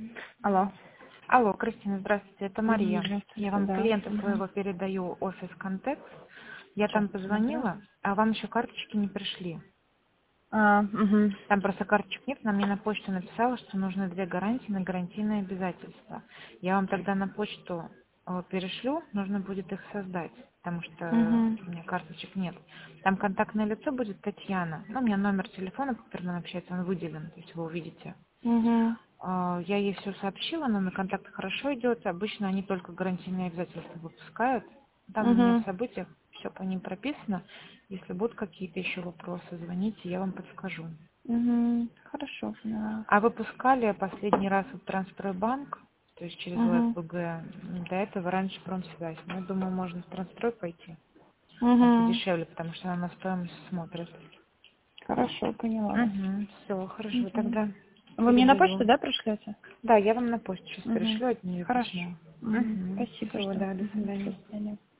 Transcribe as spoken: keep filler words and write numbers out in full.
Алло. Алло, Кристина, здравствуйте, это Мгм, Мария. здравствуйте, Я вам да. клиента Мгм. своего передаю офис контекст. Я Сейчас там посмотрю. позвонила, а вам еще карточки не пришли. А, мгм. Там просто карточек нет, она мне на почту написала, что нужны две гарантии на гарантийные обязательства. Я вам тогда на почту э, перешлю, нужно будет их создать, потому что Мгм. у меня карточек нет. Там контактное лицо будет Татьяна. Ну, у меня номер телефона, по которому она общается, он выделен, то есть вы увидите. Мгм. А, Я ей все сообщила, номер контакта хорошо идет. Обычно они только гарантийные обязательства выпускают. Там у меня в Мгм. событиях все по ним прописано. Если будут какие-то еще вопросы, звоните, я вам подскажу. Мгм. Хорошо, поняла. А выпускали последний раз в Трансстройбанк, то есть через Мгм. ОСБГ, до этого раньше Промсвязь. Но я думаю, можно в Трансстрой пойти. Там Мгм. подешевле, потому что она на стоимость смотрит. Хорошо, поняла вас. Угу, все, хорошо, Мгм. тогда Вы мне на почту, передаю. да, пришлете? Да, я вам на почту сейчас Угу. перешлю от нее Хорошо. письмо. Мгм. Угу. Спасибо, Все, что. да, до Мгм. До свидания. свидания.